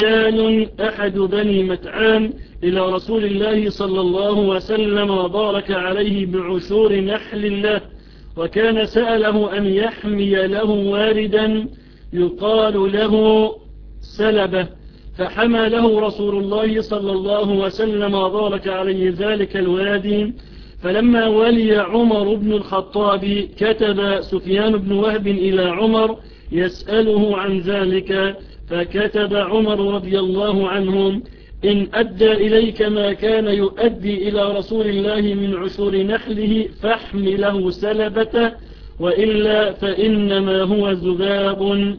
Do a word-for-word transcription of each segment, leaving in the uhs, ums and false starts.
كان أحد بني متعان إلى رسول الله صلى الله وسلم وبارك عليه بعشور نحل له، وكان سأله أن يحمي له واردا يقال له سلبة، فحمى له رسول الله صلى الله وسلم وبارك عليه ذلك الوادي. فلما ولي عمر بن الخطاب كتب سفيان بن وهب إلى عمر يسأله عن ذلك، فكتب عمر رضي الله عنه: إن أدى إليك ما كان يؤدي إلى رسول الله من عشور نحله فاحمله سلبة، وإلا فإنما هو ذباب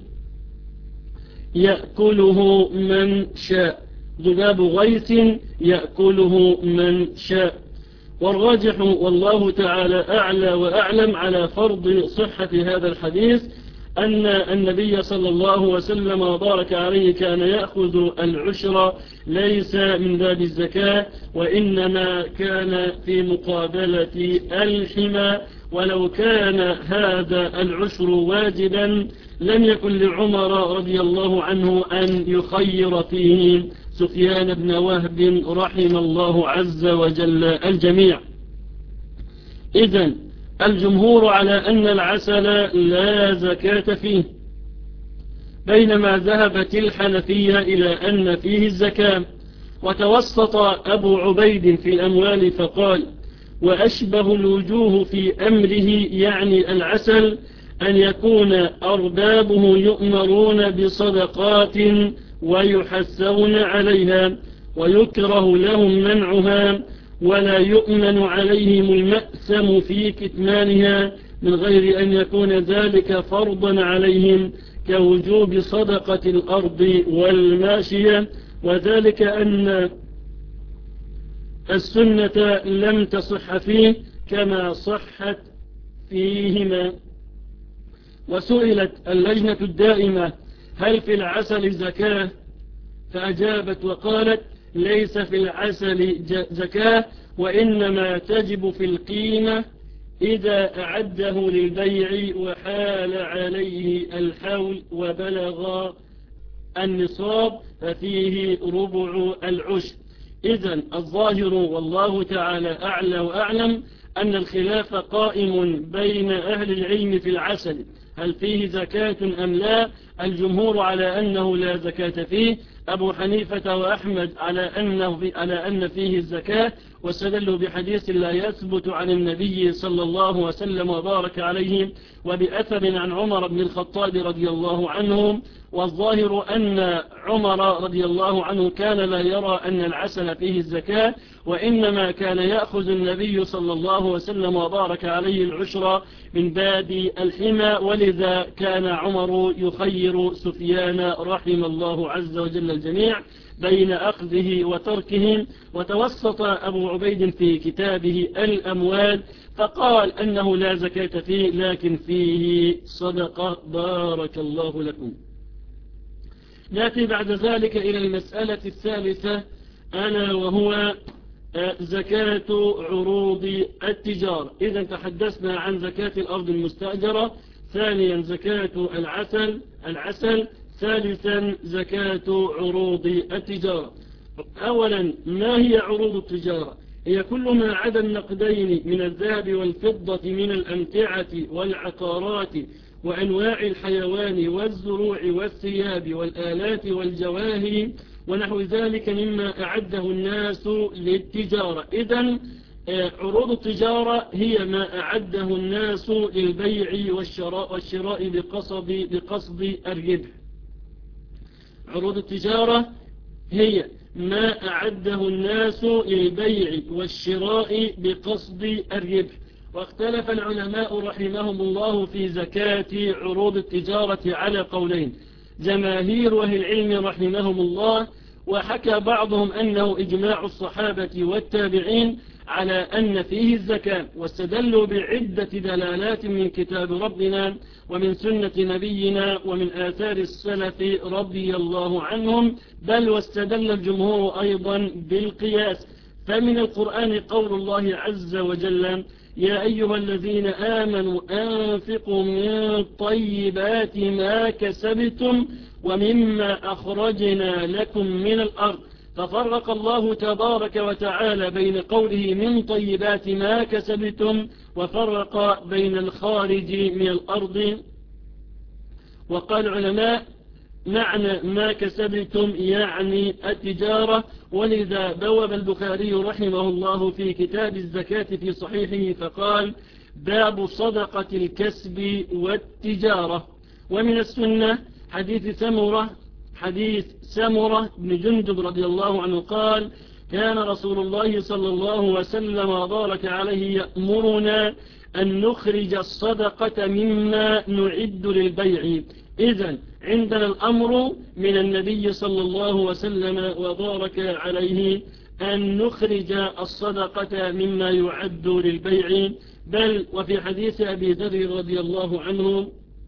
يأكله من شاء، ذباب غيث يأكله من شاء. والراجح والله تعالى أعلى وأعلم على فرض صحة هذا الحديث أن النبي صلى الله وسلم وبارك عليه كان يأخذ العشر ليس من باب الزكاة، وإنما كان في مقابلة الحمى. ولو كان هذا العشر واجبا لم يكن لعمر رضي الله عنه أن يخير فيه سفيان بن وهب رحم الله عز وجل الجميع. إذن الجمهور على أن العسل لا زكاة فيه، بينما ذهبت الحنفية إلى أن فيه الزكاة. وتوسط أبو عبيد في الأموال فقال: وأشبه الوجوه في أمره يعني العسل أن يكون أربابه يؤمرون بصدقات ويحسون عليها، ويكره لهم منعها، ولا يؤمن عليهم المأثم في كتمانها من غير أن يكون ذلك فرضا عليهم كوجوب صدقة الأرض والماشية، وذلك أن السنة لم تصح فيه كما صحت فيهما. وسئلت اللجنة الدائمة: هل في العسل زكاة؟ فأجابت وقالت: ليس في العسل زكاة، وإنما تجب في القيمة إذا أعده للبيع وحال عليه الحول وبلغ النصاب ففيه ربع العشر. إذن الظاهر والله تعالى أعلى وأعلم أن الخلاف قائم بين أهل العلم في العسل، هل فيه زكاة أم لا؟ الجمهور على أنه لا زكاة فيه، أبو حنيفة وأحمد على أنه في على أن فيه الزكاة، واستدلوا بحديث لا يثبت عن النبي صلى الله وسلم وبارك عليه وبأثر عن عمر بن الخطاب رضي الله عنه. والظاهر أن عمر رضي الله عنه كان لا يرى أن العسل فيه الزكاة، وإنما كان يأخذ النبي صلى الله وسلم وبارك عليه العشر من باب الحمى، ولذا كان عمر يخير سفيان رحم الله عز وجل الجميع بين أخذه وتركه. وتوسط أبو عبيد في كتابه الأموال فقال أنه لا زكاة فيه لكن فيه صدقة. بارك الله لكم. نأتي بعد ذلك إلى المسألة الثالثة، ألا وهو زكاة عروض التجارة. إذا تحدثنا عن زكاة الأرض المستأجرة، ثانيا زكاة العسل العسل ثالثا زكاة عروض التجارة. أولا، ما هي عروض التجارة؟ هي كل ما عدا النقدين من الذهب والفضة من الأمتعة والعقارات وأنواع الحيوان والزروع والثياب والآلات والجواهر ونحو ذلك مما أعده الناس للتجارة. إذن عروض التجارة هي ما أعده الناس للبيع والشراء, والشراء بقصد, بقصد الربح. عروض التجارة هي ما أعده الناس للبيع والشراء بقصد الربح. واختلف العلماء رحمهم الله في زكاة عروض التجارة على قولين، جماهير أهل العلم رحمهم الله، وحكى بعضهم أنه إجماع الصحابة والتابعين على أن فيه الزكاة، واستدلوا بعدة دلالات من كتاب ربنا ومن سنة نبينا ومن آثار السلف رضي الله عنهم، بل واستدل الجمهور أيضا بالقياس. فمن القرآن قول الله عز وجل: يا أيها الذين آمنوا أنفقوا من طيبات ما كسبتم ومما أخرجنا لكم من الأرض. ففرق الله تبارك وتعالى بين قوله من طيبات ما كسبتم وفرق بين الخارج من الأرض. وقال العلماء معنى ما كسبتم يعني التجارة، ولذا بوب البخاري رحمه الله في كتاب الزكاة في صحيحه فقال باب صدقة الكسب والتجارة. ومن السنة حديث سمرة حديث سمرة بن جندب رضي الله عنه قال كان رسول الله صلى الله وسلم وبارك عليه يأمرنا أن نخرج الصدقة مما نعد للبيع. إذن عندنا الأمر من النبي صلى الله وسلم وبارك عليه أن نخرج الصدقة مما يعد للبيع، بل وفي حديث أبي ذر رضي الله عنه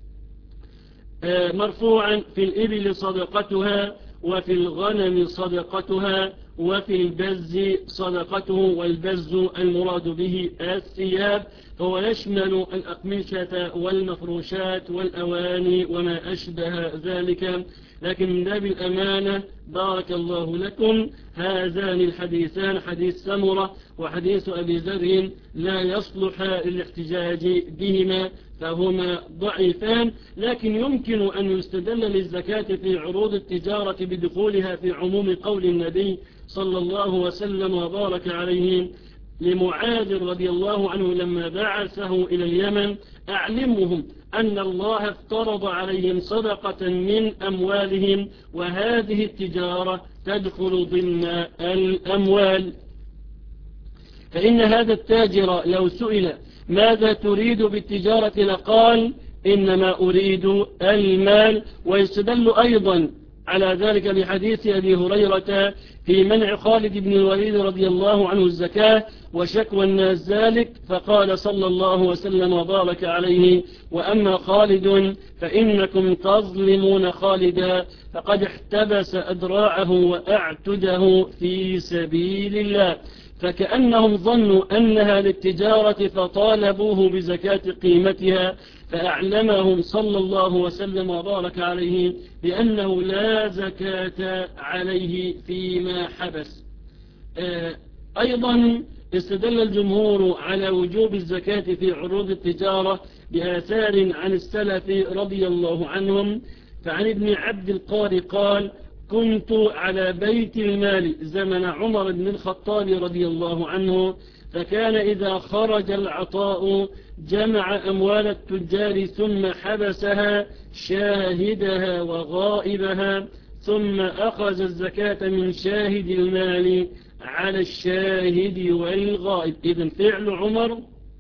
مرفوعا في الإبل صدقتها وفي الغنم صدقتها وفي البز صدقته، والبز المراد به الثياب، فهو يشمل الأقمشة والمفروشات والأواني وما أشبه ذلك. لكن من باب الأمانة بارك الله لكم هذان الحديثان حديث سمرة وحديث أبي ذر لا يصلح للاحتجاج بهما فهما ضعيفان، لكن يمكن أن يستدل للزكاة في عروض التجارة بدخولها في عموم قول النبي صلى الله وسلم وبارك عليه لمعاذ رضي الله عنه لما بعثه إلى اليمن أعلمهم أن الله افترض عليهم صدقة من أموالهم وهذه التجارة تدخل ضمن الأموال. فإن هذا التاجر لو سئل ماذا تريد بالتجارة لقال إنما أريد المال. ويستدل أيضا على ذلك بحديث أبي هريرة في منع خالد بن الوليد رضي الله عنه الزكاة وشكوى الناس ذلك، فقال صلى الله وسلم وبارك عليه وأما خالد فإنكم تظلمون خالدا فقد احتبس أدراعه وأعتده في سبيل الله. فكأنهم ظنوا أنها للتجارة فطالبوه بزكاة قيمتها، فأعلمهم صلى الله وسلم وبارك عليه بأنه لا زكاة عليه فيما حبس. أيضا استدل الجمهور على وجوب الزكاة في عروض التجارة بآثار عن السلف رضي الله عنهم. فعن ابن عبد القار قال كنت على بيت المال زمن عمر بن الخطاب رضي الله عنه، فكان إذا خرج العطاء جمع أموال التجار ثم حبسها شاهدها وغائبها ثم أخذ الزكاة من شاهد المال على الشاهد والغائب. إذن فعل عمر،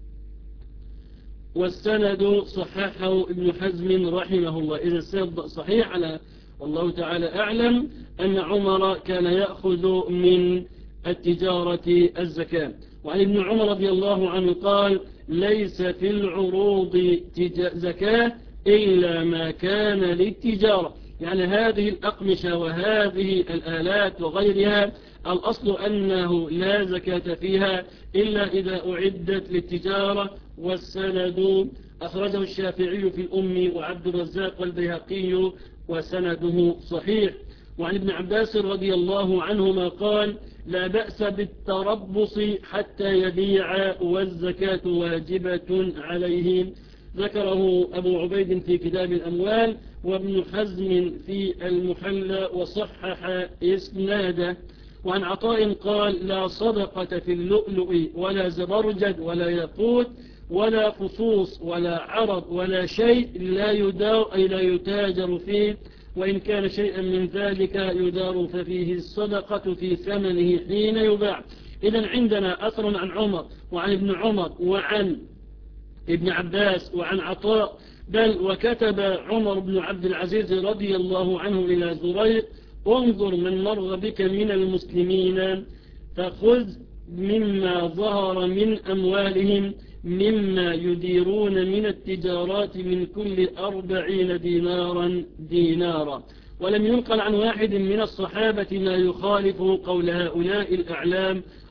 والسند صححه ابن حزم رحمه الله. إذا السند صحيح على والله تعالى أعلم أن عمر كان يأخذ من التجارة الزكاة. وعن ابن عمر رضي الله عنه قال ليس في العروض زكاة إلا ما كان للتجارة، يعني هذه الأقمشة وهذه الآلات وغيرها الأصل أنه لا زكاة فيها إلا إذا أعدت للتجارة. والسند أخرجه الشافعي في الأم وعبد الرزاق والبيهقي وسنده صحيح. وعن ابن عباس رضي الله عنهما قال لا بأس بالتربص حتى يبيع والزكاة واجبة عليهم. ذكره أبو عبيد في كتاب الأموال وابن حزم في المحلى وصحح إسناده. وعن عطاء قال لا صدقة في اللؤلؤ ولا زبرجد ولا ياقوت ولا فصوص ولا عرض ولا شيء لا يدار أي لا يتاجر فيه، وإن كان شيئا من ذلك يدار ففيه الصدقة في ثمنه حين يباع. إذن عندنا أثر عن عمر وعن ابن عمر وعن ابن عباس وعن عطاء، بل وكتب عمر بن عبد العزيز رضي الله عنه إلى زريق انظر من مر بك من المسلمين فخذ مما ظهر من أموالهم مما يديرون من التجارات من كل أربعين دينارا دينارا. ولم ينقل عن واحد من الصحابة ما يخالف قول هؤلاء الأعلام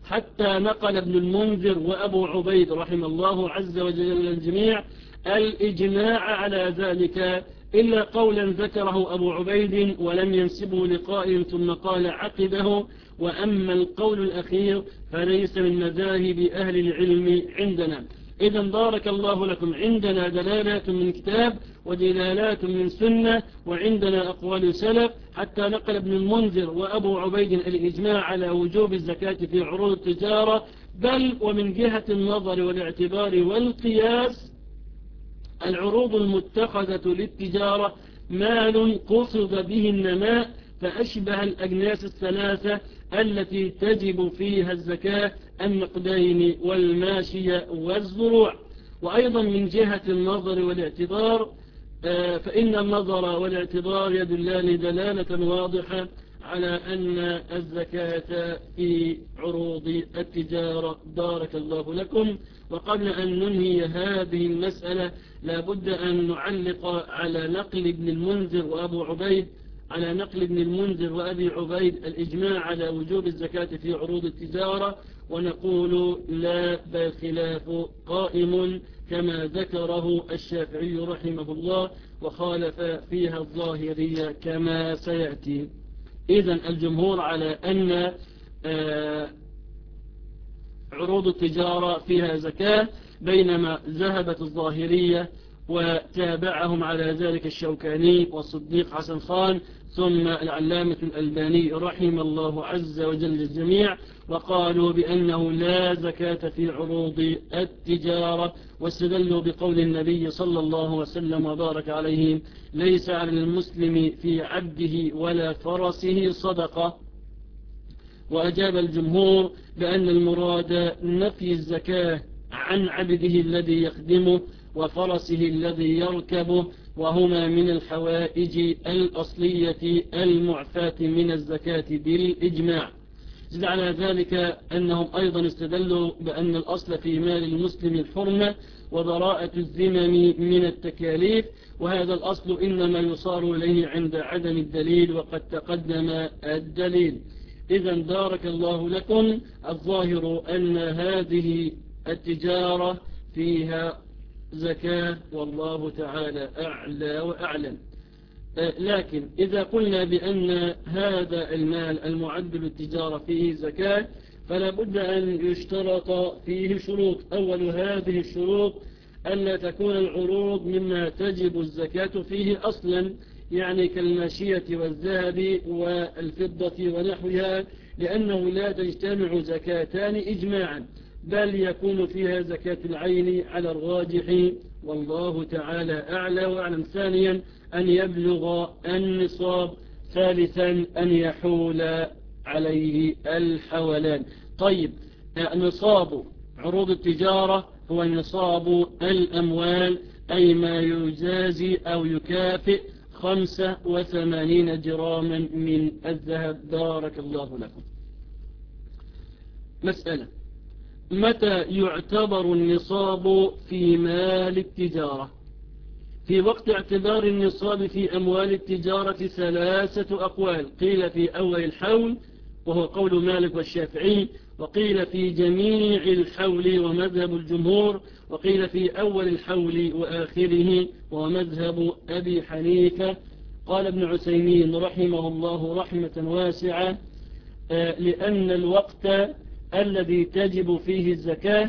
حتى نقل ابن المنذر وأبو عبيد رحم الله عز وجل الجميع الإجماع على ذلك، إلا قولا ذكره أبو عبيد ولم ينسبه لقائل ثم قال عقبه: وأما القول الأخير فليس من مذاهب أهل العلم عندنا. إذا بارك الله لكم، عندنا دلالات من كتاب ودلالات من سنة، وعندنا أقوال سلف، حتى نقل ابن المنذر وأبو عبيد الإجماع على وجوب الزكاة في عروض التجارة، بل ومن جهة النظر والاعتبار والقياس العروض المتخذة للتجارة مال قصد به النماء، فأشبه الأجناس الثلاثة التي تجب فيها الزكاة: النقدين والماشية والزروع. وأيضا من جهة النظر والاعتبار فإن النظر والاعتبار يدلان دلالة واضحة على أن الزكاة في عروض التجارة. بارك الله لكم. وقبل أن ننهي هذه المسألة لابد أن نعلق على نقل ابن المنذر وأبو عبيد على نقل ابن المنذر وأبي عبيد الإجماع على وجوب الزكاة في عروض التجارة، ونقول لا، بل خلاف قائم كما ذكره الشافعي رحمه الله، وخالف فيها الظاهرية كما سيأتي. إذن الجمهور على أن عروض التجارة فيها زكاة، بينما ذهبت الظاهرية وتابعهم على ذلك الشوكاني والصديق حسن خان ثم العلامة الألباني رحم الله عز وجل الجميع، وقالوا بأنه لا زكاة في عروض التجارة، واستدلوا بقول النبي صلى الله وسلم وبارك عليه: ليس على المسلم في عبده ولا فرسه صدقة. وأجاب الجمهور بأن المراد نفي الزكاة عن عبده الذي يخدمه وفرسه الذي يركبه، وهما من الحوائج الأصلية المعفاة من الزكاة بالإجماع. زد على ذلك أنهم أيضا استدلوا بأن الأصل في مال المسلم الحرمة وبراءة الذمم من التكاليف، وهذا الأصل إنما يصار إليه عند عدم الدليل، وقد تقدم الدليل. إذا بارك الله لكم، الظاهر أن هذه التجارة فيها زكاة، والله تعالى أعلى وأعلم. لكن إذا قلنا بأن هذا المال المعد للتجارة فيه زكاة، فلا بد أن يشترط فيه شروط. أول هذه الشروط ألا تكون العروض مما تجب الزكاة فيه أصلا، يعني كالماشية والذهب والفضة ونحوها، لأنه لا تجتمع زكاتان إجماعا، بل يكون فيها زكاة العين على الراجح، والله تعالى أعلى وأعلم. ثانيا أن يبلغ النصاب. ثالثا أن يحول عليه الحولان. طيب، نصاب عروض التجارة هو نصاب الأموال، أي ما يجازي أو يكافئ خمسة وثمانين جراما من الذهب. بارك الله لكم. مسألة: متى يعتبر النصاب في مال التجارة؟ في وقت اعتبار النصاب في أموال التجارة ثلاثة أقوال، قيل في أول الحول وهو قول مالك والشافعي، وقيل في جميع الحول ومذهب الجمهور، وقيل في أول الحول وآخره ومذهب أبي حنيفة. قال ابن عثيمين رحمه الله رحمة واسعة: لأن الوقت الذي تجب فيه الزكاة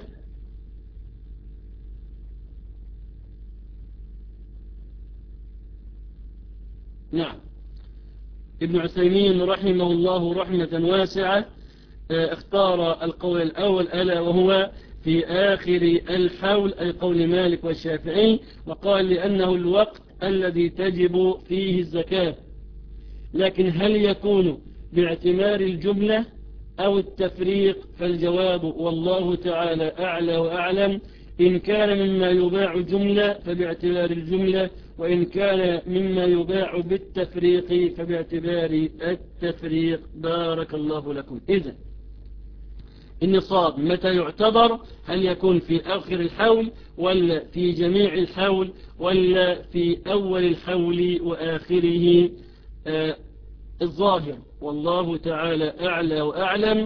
نعم ابن عثيمين رحمه الله رحمة واسعة اختار القول الأول، ألا وهو في آخر الحول، أي قول مالك والشافعي، وقال لأنه الوقت الذي تجب فيه الزكاة. لكن هل يكون باعتبار الجملة أو التفريق؟ فالجواب والله تعالى أعلى وأعلم. إن كان مما يباع جملة فباعتبار الجملة، وإن كان مما يباع بالتفريق فباعتبار التفريق. بارك الله لكم. إذن النصاب متى يعتبر؟ هل يكون في آخر الحول ولا في جميع الحول ولا في أول الحول وآخره؟ آه الظاهر والله تعالى أعلى وأعلم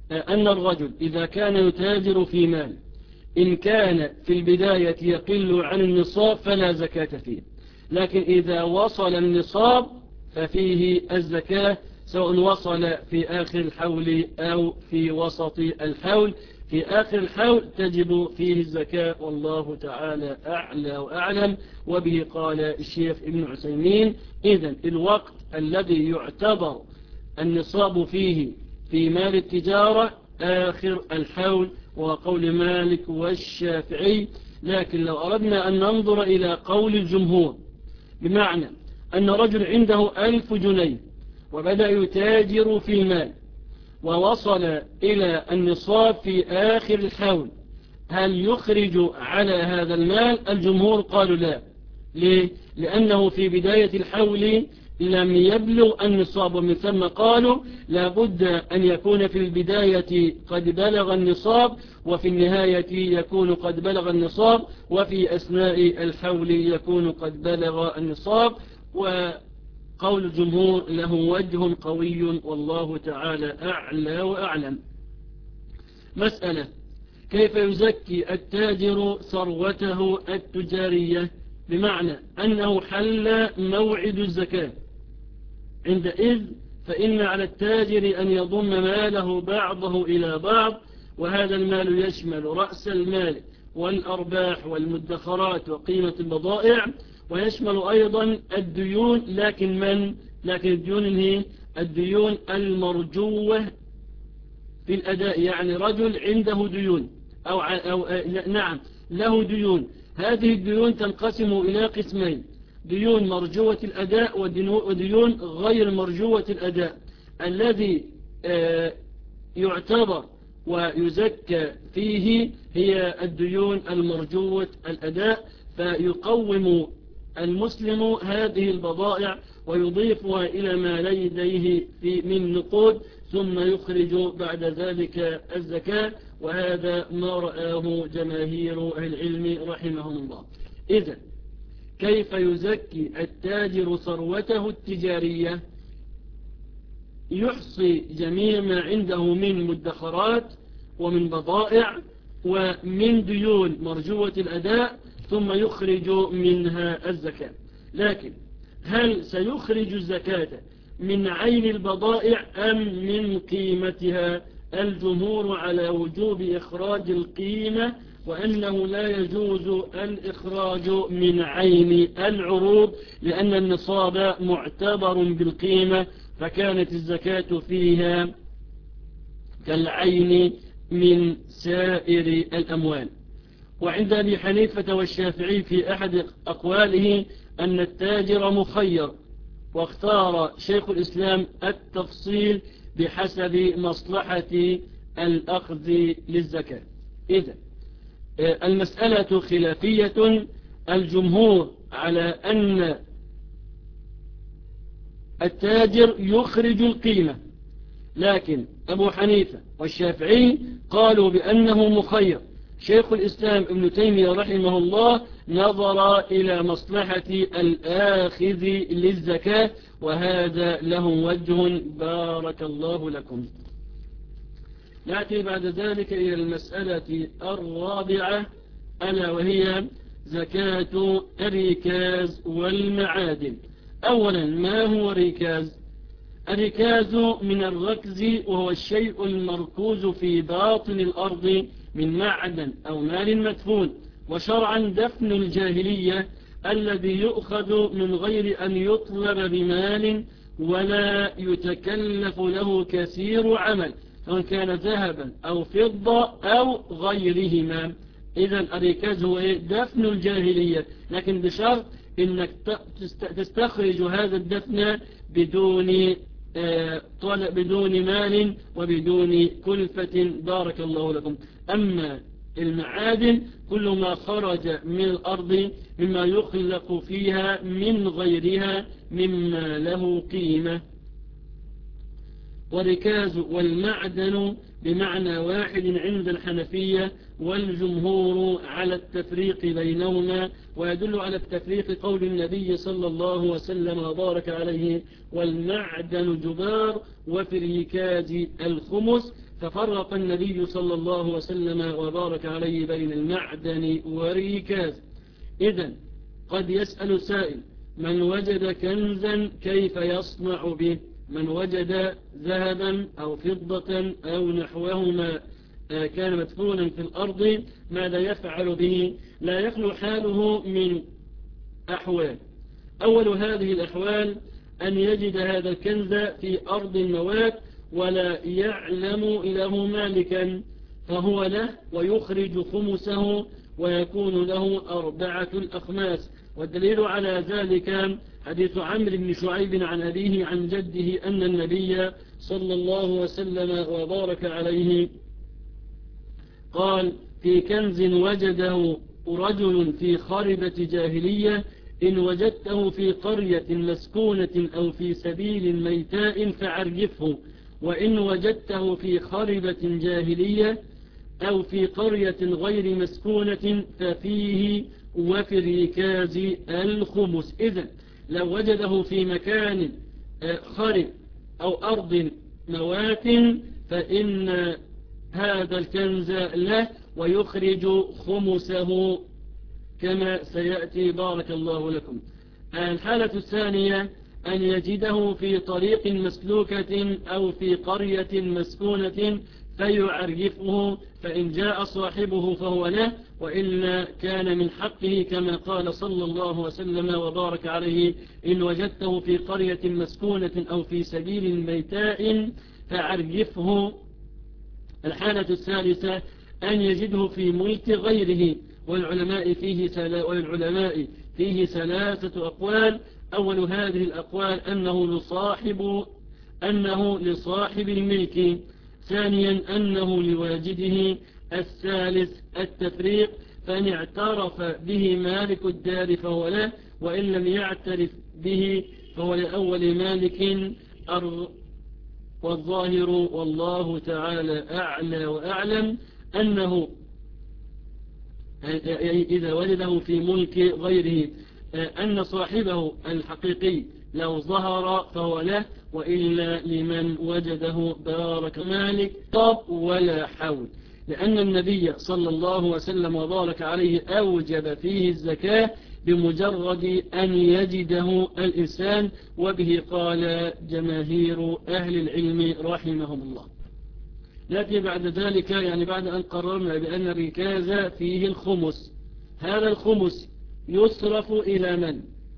أن الرجل إذا كان يتاجر في مال إن كان في البداية يقل عن النصاب فلا زكاة فيه، لكن إذا وصل النصاب ففيه الزكاة، سواء وصل في آخر الحول أو في وسط الحول. في آخر الحول تجب فيه الزكاة، والله تعالى أعلى وأعلم. وبه قال الشيخ ابن عثيمين: إذن الوقت الذي يعتبر النصاب فيه في مال التجارة آخر الحول، وقول مالك والشافعي. لكن لو أردنا أن ننظر إلى قول الجمهور، بمعنى أن رجل عنده ألف جنيه وبدأ يتاجر في المال ووصل إلى النصاب في آخر الحول، هل يخرج على هذا المال؟ الجمهور قالوا لا. ليه؟ لأنه في بداية الحول لم يبلغ النصاب، ومن ثم قالوا لا بد أن يكون في البداية قد بلغ النصاب، وفي النهاية يكون قد بلغ النصاب، وفي أثناء الحول يكون قد بلغ النصاب. وقول الجمهور له وجه قوي، والله تعالى أعلى وأعلم. مسألة: كيف يزكي التاجر ثروته التجارية؟ بمعنى أنه حل موعد الزكاة، عندئذ فإن على التاجر أن يضم ماله بعضه إلى بعض، وهذا المال يشمل رأس المال والأرباح والمدخرات وقيمة البضائع، ويشمل أيضا الديون. لكن من؟ لكن الديون هي الديون المرجوة في الأداء، يعني رجل عنده ديون أو, أو نعم له ديون. هذه الديون تنقسم إلى قسمين: ديون مرجوة الأداء وديون غير مرجوة الأداء. الذي يعتبر ويزكى فيه هي الديون المرجوة الأداء، فيقوم المسلم هذه البضائع ويضيفها إلى ما لديه من نقود، ثم يخرج بعد ذلك الزكاة، وهذا ما رآه جماهير أهل العلم رحمهم الله. إذن كيف يزكي التاجر ثروته التجارية؟ يحصي جميع ما عنده من مدخرات ومن بضائع ومن ديون مرجوة الأداء، ثم يخرج منها الزكاة. لكن هل سيخرج الزكاة من عين البضائع أم من قيمتها؟ الجمهور على وجوب إخراج القيمة، وأنه لا يجوز الإخراج من عين العروض، لأن النصاب معتبر بالقيمة، فكانت الزكاة فيها كالعين من سائر الأموال. وعند أبي حنيفة والشافعي في أحد أقواله أن التاجر مخير، واختار شيخ الإسلام التفصيل بحسب مصلحة الأخذ للزكاة. إذن المسألة خلافية، الجمهور على أن التاجر يخرج القيمة، لكن أبو حنيفة والشافعي قالوا بأنه مخير. شيخ الإسلام ابن تيمية رحمه الله نظر إلى مصلحة الآخذ للزكاة، وهذا له وجه بارك الله لكم. نأتي بعد ذلك إلى المسألة الرابعة، ألا وهي زكاة الركاز والمعادن. أولا، ما هو الركاز؟ الركاز من الركز، وهو الشيء المركوز في باطن الأرض من معدن أو مال مدفون، وشرعا دفن الجاهلية الذي يؤخذ من غير أن يطلب بمال ولا يتكلف له كثير عمل، سواء كان ذهبا أو فضة أو غيرهما. إذن الركاز هو دفن الجاهلية، لكن بشرط إنك تستخرج هذا الدفن بدون طلب، بدون مال وبدون كلفة بارك الله لكم. أما المعادن كل ما خرج من الأرض مما يخلق فيها من غيرها مما له قيمة. والركاز والمعدن بمعنى واحد عند الحنفية، والجمهور على التفريق بينهما، ويدل على التفريق قول النبي صلى الله وسلم وبارك عليه: والمعدن جبار، وفي الركاز الخمس، ففرق النبي صلى الله وسلم وبارك عليه بين المعدن والركاز. إذن قد يسأل سائل: من وجد كنزا كيف يصنع به؟ من وجد ذهبا أو فضة أو نحوهما كان مدفونا في الأرض ماذا يفعل به؟ لا يخلو حاله من أحوال. أول هذه الأحوال أن يجد هذا الكنز في أرض الموات ولا يعلم له مالكا، فهو له ويخرج خمسه ويكون له أربعة الأخماس. والدليل على ذلك حديث عمرو بن شعيب عن أبيه عن جده أن النبي صلى الله وسلم وبارك عليه قال: في كنز وجده رجل في خربة جاهلية، إن وجدته في قرية مسكونة أو في سبيل ميتاء فعرفه، وإن وجدته في خربة جاهلية أو في قرية غير مسكونة ففيه وفي الركاز الخمس. إذن لو وجده في مكان خرب أو أرض موات فإن هذا الكنز له ويخرج خمسه كما سيأتي بارك الله لكم. الحالة الثانية أن يجده في طريق مسلوكة أو في قرية مسكونة فيعرفه، فإن جاء صاحبه فهو له، وإلا كان من حقه كما قال صلى الله وسلم وبارك عليه: إن وجدته في قرية مسكونة أو في سبيل ميتاء فعرفه. الحالة الثالثة أن يجده في ملك غيره، والعلماء فيه سلا والعلماء فيه ثلاثة أقوال. أول هذه الأقوال أنه لصاحب أنه لصاحب الملك، ثانيا أنه لواجده، الثالث التفريق، فإن اعترف به مالك الدار فهو له، وإن لم يعترف به فهو لأول مالك. والظاهر والله تعالى أعلى وأعلم أنه إذا وجده في ملك غيره أن صاحبه الحقيقي لو ظهر فهو له، وإلا لمن وجده بارك مالك طب ولا حول، لأن النبي صلى الله وسلم وبارك عليه أوجب فيه الزكاة بمجرد أن يجده الإنسان، وبه قال جماهير أهل العلم رحمهم الله. لكن بعد ذلك يعني بعد أن قررنا بأن الركاز فيه الخمس، هذا الخمس يصرف إلى من؟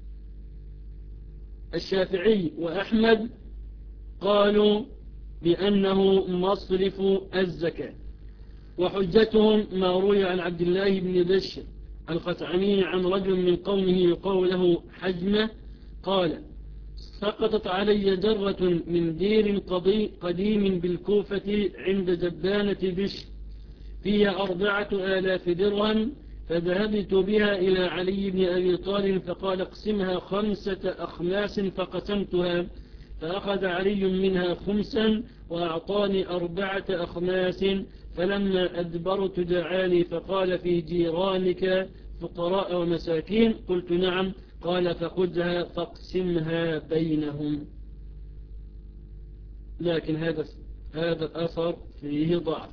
الشافعي وأحمد قالوا بأنه مصرف الزكاة، وحجتهم ما روي عن عبد الله بن بشر الخثعمي عن رجل من قومه يقال له حجمة قال: سقطت علي جرة من دير قديم بالكوفة عند جبانة بشر فيها أربعة آلاف درهم، فذهبت بها إلى علي بن أبي طالب فقال: اقسمها خمسة أخماس، فقسمتها، فأخذ علي منها خمسا وأعطاني أربعة أخماس، فلما أدبرت دعاني فقال: في جيرانك فقراء ومساكين؟ قلت: نعم. قال: فخذها فاقسمها بينهم. لكن هذا هذا الأثر فيه ضعف،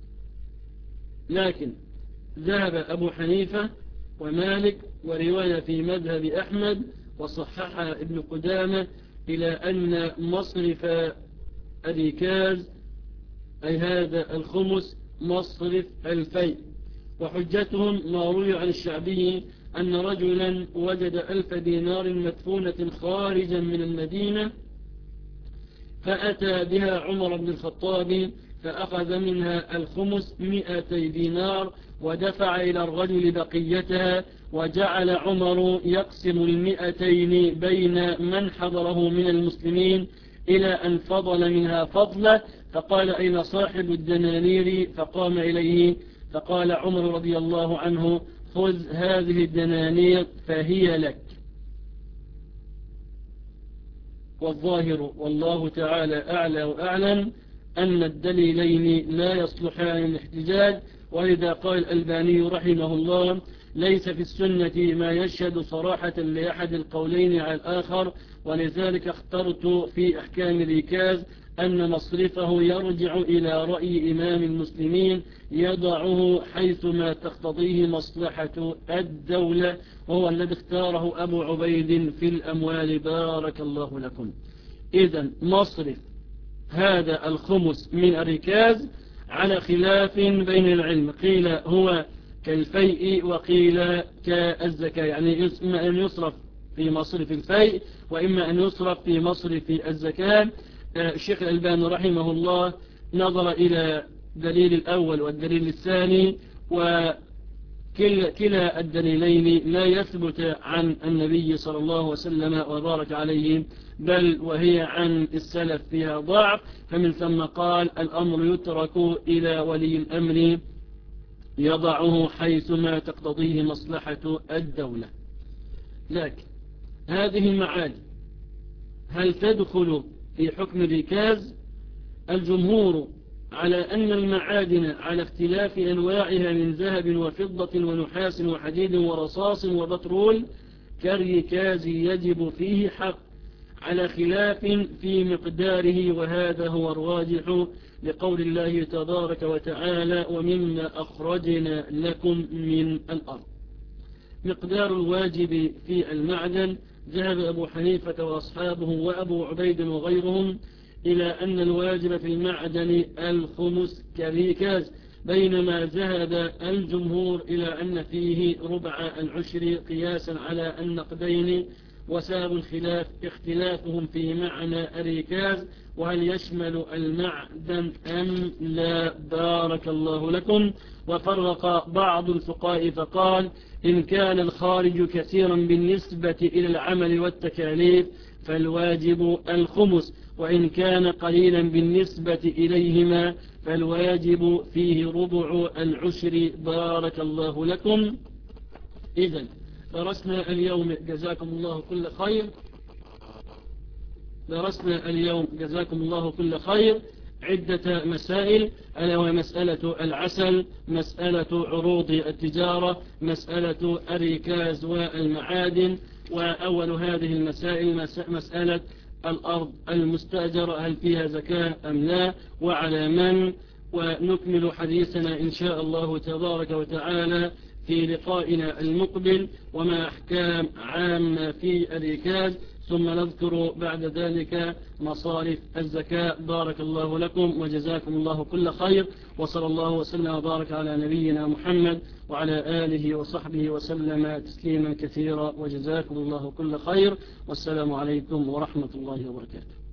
لكن ذهب أبو حنيفة ومالك ورواية في مذهب أحمد وصححها ابن قدامة إلى أن مصرف الركاز أي هذا الخمس مصرف الفيء. وحجتهم ما روي عن الشعبي أن رجلا وجد ألف دينار مدفونة خارجا من المدينة، فأتى بها عمر بن الخطاب فأخذ منها الخمس مئتي دينار ودفع إلى الرجل بقيتها، وجعل عمر يقسم المئتين بين من حضره من المسلمين إلى أن فضل منها فضله، فقال: أين صاحب الدنانير؟ فقام إليه، فقال عمر رضي الله عنه: خذ هذه الدنانير فهي لك. والظاهر والله تعالى أعلى وأعلم أن الدليلين لا يصلحان الاحتجاج، ولذا قال الألباني رحمه الله: ليس في السنة ما يشهد صراحة لأحد القولين على الآخر، ولذلك اخترت في أحكام الركاز أن مصرفه يرجع إلى رأي إمام المسلمين يضعه حيثما تقتضيه مصلحة الدولة، وهو الذي اختاره أبو عبيد في الأموال بارك الله لكم. إذن مصرف هذا الخمس من الركاز على خلاف بين العلم، قيل هو كالفيء وقيل كالزكاة، يعني إما أن يصرف في مصرف الفيء وإما أن يصرف في مصرف الزكاة. الشيخ الألباني رحمه الله نظر إلى دليل الأول والدليل الثاني، وكلا الدليلين لا يثبت عن النبي صلى الله عليه وسلم وبارك عليه، بل وهي عن السلف فيها ضعف، فمن ثم قال الأمر يترك إلى ولي الأمر يضعه حيثما تقتضيه مصلحة الدولة. لكن هذه المعادن هل تدخل في حكم الركاز؟ الجمهور على أن المعادن على اختلاف أنواعها من ذهب وفضة ونحاس وحديد ورصاص وبترول كالركاز يجب فيه حق، على خلاف في مقداره، وهذا هو الراجح لقول الله تبارك وتعالى ومما أخرجنا لكم من الأرض. مقدار الواجب في المعدن ذهب أبو حنيفة وأصحابه وأبو عبيد وغيرهم إلى أن الواجب في المعدن الخمس كالركاز، بينما ذهب الجمهور إلى أن فيه ربع العشر قياسا على النقدين، وسبب الخلاف اختلافهم في معنى الركاز وهل يشمل المعدن أم لا بارك الله لكم. وفرق بعض الفقهاء فقال إن كان الخارج كثيرا بالنسبة إلى العمل والتكاليف فالواجب الخمس، وإن كان قليلا بالنسبة إليهما فالواجب فيه ربع العشر بارك الله لكم. إذن درسنا اليوم جزاكم الله كل خير درسنا اليوم جزاكم الله كل خير عدة مسائل، ألا وهي مسألة العسل، مسألة عروض التجارة، مسألة الركاز والمعادن. وأول هذه المسائل مسألة الأرض المستأجرة هل فيها زكاة أم لا وعلى من، ونكمل حديثنا إن شاء الله تبارك وتعالى في لقائنا المقبل وما أحكام عامة في الركاز، ثم نذكر بعد ذلك مصارف الزكاة. بارك الله لكم وجزاكم الله كل خير، وصلى الله وسلم وبارك على نبينا محمد وعلى آله وصحبه وسلم تسليما كثيرا، وجزاكم الله كل خير، والسلام عليكم ورحمة الله وبركاته.